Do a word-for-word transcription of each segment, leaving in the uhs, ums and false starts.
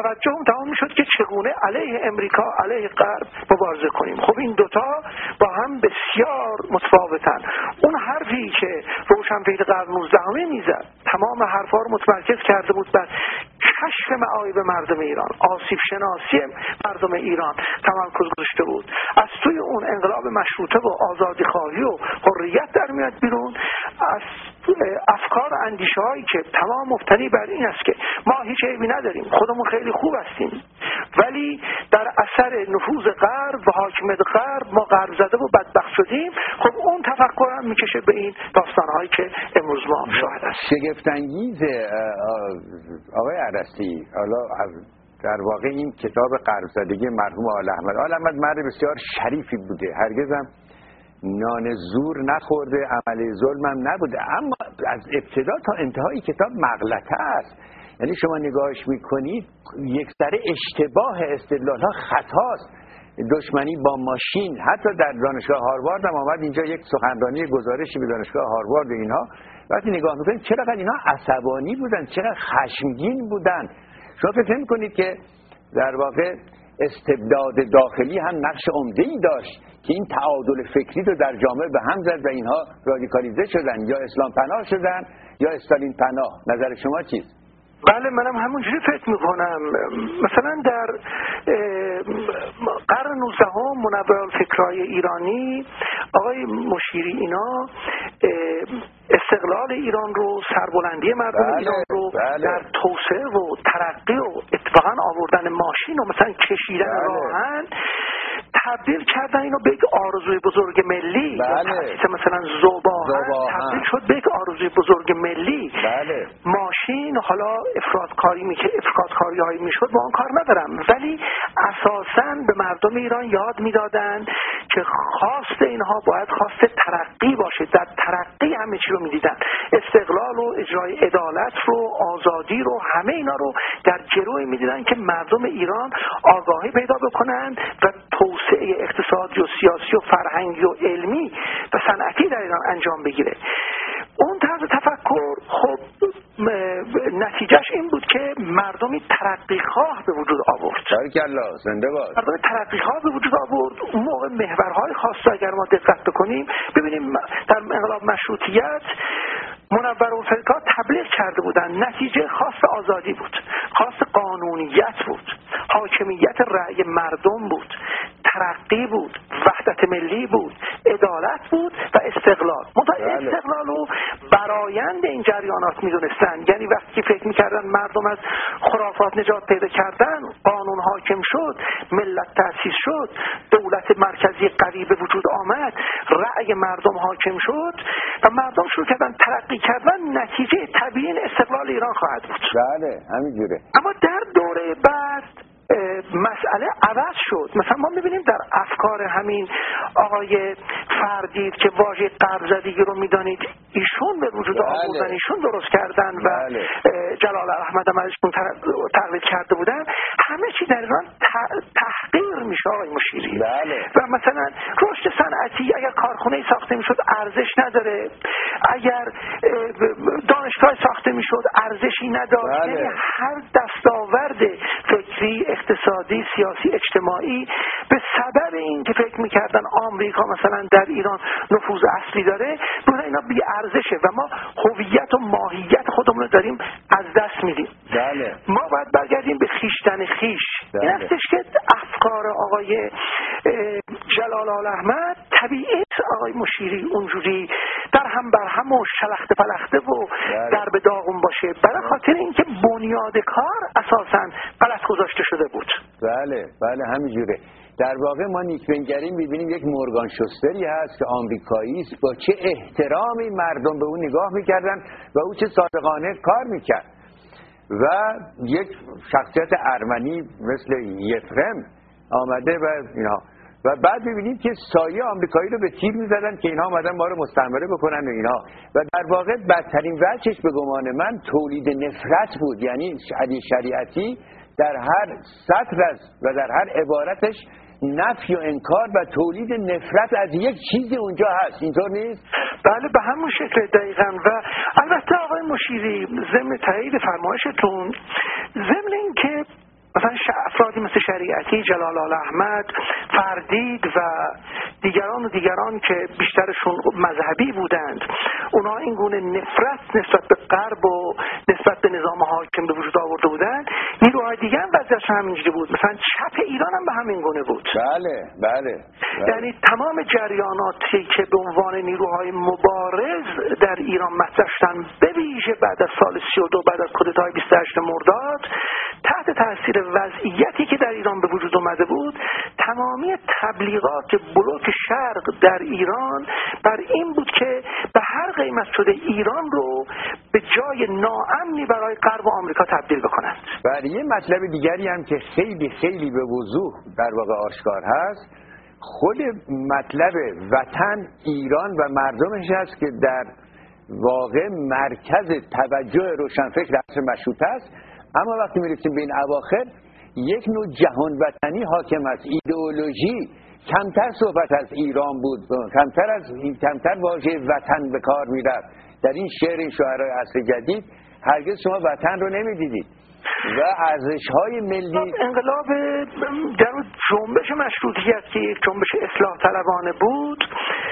توجهم تمام میشد که چگونه علیه امریکا علیه غرب مبارزه کنیم. خب این دوتا با هم بسیار متفاوتن. اون حرفی که روشنفکر قرن نوزدهم میزد تمام حرفا رو متمرکز کرده بود بر کشف معایب مردم ایران، آسیب شناسی مردم ایران تمرکز گذاشته بود. از توی اون انقلاب مشروطه و آزادی خواهی و حریت در میاد بیرون، از افکار و اندیشه هایی که تمام مبتنی بر این است که ما هیچ عیبی نداریم، خودمون خیلی خوب هستیم، ولی در اثر نفوذ غرب و حاکمیت غرب ما غرب زده و بدبخت شدیم. خب اون تفکر هم میکشه به این داستانهایی که امروز ما شاهد هستیم. شگفت انگیز آقای عرسی، حالا در واقع این کتاب غرب زدگی مرحوم آل احمد، آل احمد مرد بسیار شریفی بوده، هرگزم نان زور نخورده، عملی ظلم هم نبوده، اما از ابتدا تا انتهای کتاب مغلطه است. یعنی شما نگاهش میکنید یک سره اشتباه، استدلالها خطاست، دشمنی با ماشین. حتی در دانشگاه هاروارد هم آمد اینجا یک سخنرانی گزارشی به دانشگاه هاروارد و اینها، وقتی نگاه میکنید چقدر اینها عصبانی بودن، چقدر خشمگین بودن. شما فکر میکنید که در واقع استبداد داخلی هم نقش عمده‌ای داشت که این تعادل فکری رو در جامعه به هم زد و اینها رادیکالیزه شدن، یا اسلام پناه شدن یا استالین پناه؟ نظر شما چیست؟ بله، منم همونجوری فکر میکنم. مثلا در قرن نوزدهم منورالفکرای ایرانی، آقای مشیری اینا استقلال ایران رو، سربلندی مردم بله، ایران رو بله. در توسعه و ترقی و اتفاقا آوردن ماشین و مثلا کشیدن بله. راهن تبدیل کردن اینو به یک آرزوی بزرگ ملی. بله. تأسیس مثلا ذوب‌آهن تبدیل شد به یک آرزوی بزرگ ملی. بله. ماشین حالا افراطکاری می که افراطکاری هایی میشد با اون کار ندارم، ولی اساساً به مردم ایران یاد میدادن که خواست اینها باید خواست ترقی باشه، در ترقی همه چی رو میدیدن، استقلال و اجرای عدالت رو، آزادی رو، همه اینا رو در جلوی میدیدن که مردم ایران آگاهی پیدا بکنن و توسعه اقتصادی و سیاسی و فرهنگی و علمی و صنعتی در ایران انجام بگیره. اون طرز تفکر خب نتیجهش این بود که مردمی ترقیخواه به وجود آورد. باریکالله، زنده باد. مردم ترقیخواه به وجود آورد. اون موقع محورهای خاص اگر ما دقت بکنیم ببینیم در انقلاب مشروطیت منورالفکرها تبلیغ کرده بودن، نتیجه خواست آزادی بود، خواست قانونیت بود، حاکمیت رأی مردم بود، ترقی بود، وحدت ملی بود، عدالت بود و استقلال. منتها استقلال رو برآیند این جریانات میدونستن. یعنی وقتی فکر میکردن مردم از خرافات نجات پیدا کردن، قانون حاکم شد، ملت تأسیس شد، دولت مرکزی قوی به وجود آمد، رأی مردم حاکم شد و مردم شروع کردن ترقی کردن، نتیجه طبیعی استقلال ایران خواهد بود. بله، همینجوره. اما در دوره بعد مسئله عوض شد. مثلا ما میبینیم در افکار همین آقای فردید که واژه غرب زدگی رو میدانید ایشون به وجود بله. آوردن، ایشون درست کردن و بله. جلال احمد هم ازشون تقلید کرده بودن، همه چی در ایران تحقیر میشه آقای مشیری. بله. و مثلا رشد صنعتی اگر کارخونه ساخته میشد ارزش نداره، اگر دانشگاه ساخته میشد ارزشی نداشت. بله. یعنی هر دستاورد فکری، اقتصادی، سیاسی، اجتماعی به سبب این که فکر میکردن آمریکا مثلا در ایران نفوذ اصلی داره، برای اینا بی ارزشه و ما هویت و ماهیت خودمون رو داریم از دست میدیم. بله. ما باید برگردیم به خیشتن خیش. بله. این هستش که افکار آقای جلال احمد طبیعی آقای مشیری اونجوری در هم بر هم و شلخته پلخته و بله. در به داغون باشه، برای خاطر اینکه بنیاد کار اساساً غلط گذاشته شده بود. بله بله همینجوره. در واقع ما نیکبنگری می‌بینیم یک مورگان شوستری هست که آمریکایی است، با چه احترامی مردم به اون نگاه می‌کردن و او چه صادقانه کار می‌کرد. و یک شخصیت ارمنی مثل یفرم آمده و اینا و بعد می‌بینید که سایه آمریکایی رو به تیر می‌زدن که اینها اومدن ما رو مستعمره بکنن و اینا. و در واقع بدترین وجهش به گمان من تولید نفرت بود. یعنی علی شریعتی در هر سطر و در هر عبارتش نفی و انکار و تولید نفرت از یک چیزی اونجا هست، اینطور نیست؟ بله به همون شکل دقیقاً. و البته آقای مشیری ضمن تایید فرمایشتون، ضمن این که مثلا افرادی مثل شریعتی، جلال آل احمد، فردید و دیگران و دیگران که بیشترشون مذهبی بودند، اونا این گونه نفرت نسبت به غرب و نسبت به نظام حاکم به وجود آورده بودند. نیروهای دیگه هم وضعیتشون همینجوری بود، مثلا چپ ایران هم به همین گونه بود. بله بله, بله. یعنی تمام جریاناتی که به عنوان نیروهای مبارز در ایران مطرح شدن، به ویژه بعد از سال سی و دو، بعد از کودتای بیست و هشت مرداد، تحت تاثیر وضعیتی که در ایران به وجود اومده بود، تمامی تبلیغات بلوک شرق در ایران بر این بود که به هر قیمت شده ایران رو به جای ناامنی برای غرب و آمریکا تبدیل بکنند. و یه مطلب دیگری هم که خیلی خیلی به وضوح در واقع آشکار هست، خود مطلب وطن، ایران و مردمش هست که در واقع مرکز توجه روشنفکر عصر مشروطه است. اما وقتی میرسیم به این اواخر، یک نوع جهان وطنی حاکم است. ایدئولوژی کمتر صحبت از ایران بود، کمتر از کمتر واژه وطن به کار میرفت. در این شعر شاعرای عصر جدید هرگز شما وطن رو نمیدیدید و ارزش‌های ملی. انقلاب در جنبش مشروطیت که یک جنبش اصلاح طلبانه بود،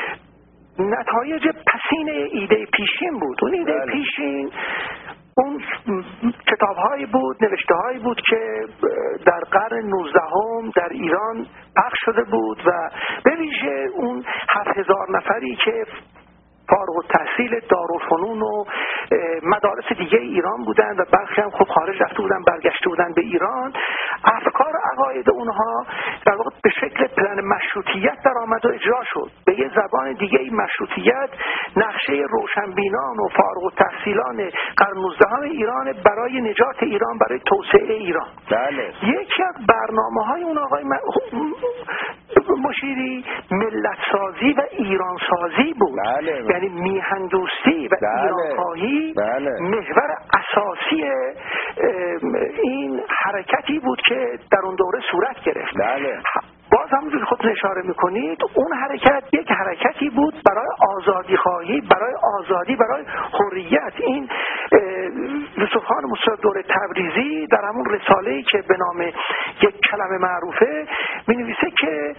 نتایج پسین ایده پیشین بود. اون ایده بله. پیشین اون کتاب‌هایی بود، نوشته‌هایی بود که در قرن نوزدهم در ایران پخش شده بود و به ویژه اون هفت هزار نفری که فارغ التحصیل دارالفنون و مدارس دیگه ایران بودن و برخی هم خب خارج رفته بودن، برگشته بودن به ایران، افکار عقاید اونها در واقع به شکل پلن مشروطیت در آمد و اجرا شد. به یه زبان دیگه ای مشروطیت نقشه روشنبینان و فارغ التحصیلان قرن نوزدهم ایران برای نجات ایران، برای توسعه ایران. بله. یکی از برنامه‌های اون آقای مشیری ملت سازی و ایران سازی بود. بله. یعنی میهن دوستی و بله. ایران خواهی بله. محور اساسی این حرکتی بود که در اون دوره صورت گرفت. بله. باز همونجور خودتون اشاره میکنید، اون حرکت یک حرکتی بود برای آزادی خواهی، برای آزادی، برای حریت. این یوسف خان موسی دوره تبریزی در همون رساله‌ای که به نام یک کلمه معروفه می نویسه که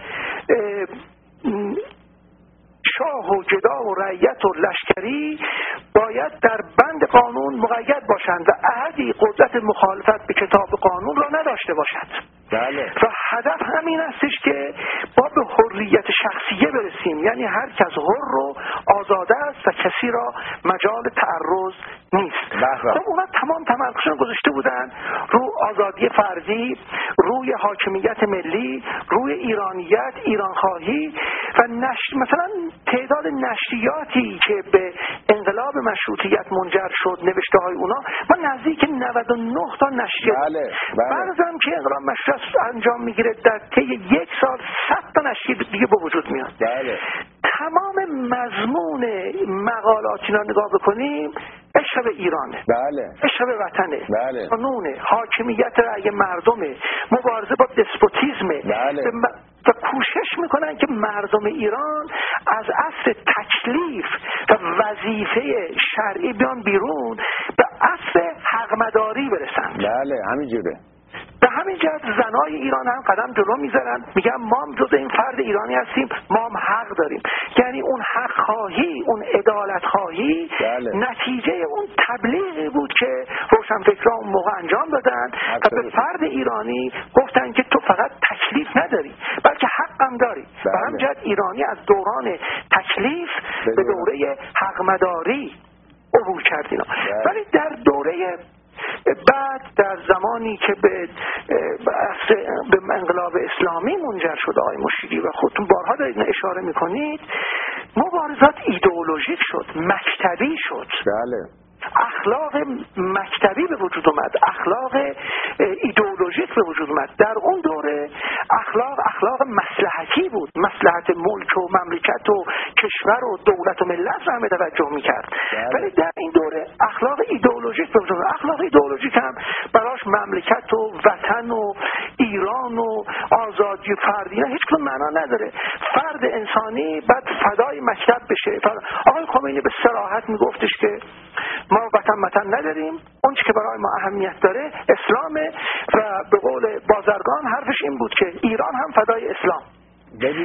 شاه و گدا و رعیت و لشکری باید در بند قانون مقید باشند و احدی قدرت مخالفت به کتاب قانون را نداشته باشد. بله. و هدف همین استش که با به حریت شخصیه برسیم، یعنی هر کس حر و آزاده است و کسی را مجال تعرض نیست. بله. خب اونا تمام تمرکزشون گذاشته بودن رو آزادی فردی، روی حاکمیت ملی، روی ایرانیت، ایرانخواهی و نشر. مثلا تعداد نشریاتی که به انقلاب مشروطیت منجر شد، نوشته های اونا، ما نزدیک نود و نه تا نشریه. بله. بله. بعضم که انقلاب مشروطیت انجام میگیره در طی یک سال صد تا نشریه دیگه به وجود میاد. بله. تمام مضمون مقالات اینا نگاه بکنیم، عشق به ایرانه، بله. عشق به وطنه، بله. قانونه، حاکمیت رأی مردمه، مبارزه با دسپوتیزمه. بله. و کوشش میکنن که مردم ایران از عصر تکلیف و وظیفه شرعی بیان بیرون، به عصر حقمداری برسن. بله همینجوره. به همین جهت زنای ایران هم قدم جلو میذارن، میگن ما هم جز این فرد ایرانی هستیم، ما هم حق داریم. یعنی اون حق خواهی، اون عدالت خواهی بله. نتیجه اون تبلیغی بود که روشنفکران اون موقع انجام دادن و به فرد ایرانی گفتن که تو فقط تکلیف نداری بلکه حق هم داری. بله. به همین جهت ایرانی از دوران تکلیف به دوره حقمداری عبور کرد اینا. بله. ولی در دوره بعد، در زمانی که به به انقلاب اسلامی منجر شد آقای مشیری و خودتون بارها دارید اشاره میکنید، مبارزات ایدئولوژیک شد، مکتبی شد. بله. اخلاق مکتبی به وجود اومد، اخلاق ایدئولوژیک به وجود اومد. در اون دوره اخلاق اخلاق مصلحتی بود، مصلحت ملک و مملکت و کشور و دولت و ملت رو همه توجه میکرد. ولی در این دوره اخلاق ایدئولوژیک به وجود اومد. اخلاق ایدئولوژیک هم براش مملکت و وطن و ایران و آزادی فردی هیچ کدوم معنا نداره. فرد انسانی بعد فدای مکتب بشه. آقای خمینی به صراحت میگفتش که ما وطن وطن نداریم، اون چی که برای ما اهمیت داره اسلامه و به قول بازرگان حرفش این بود که ایران هم فدای اسلام.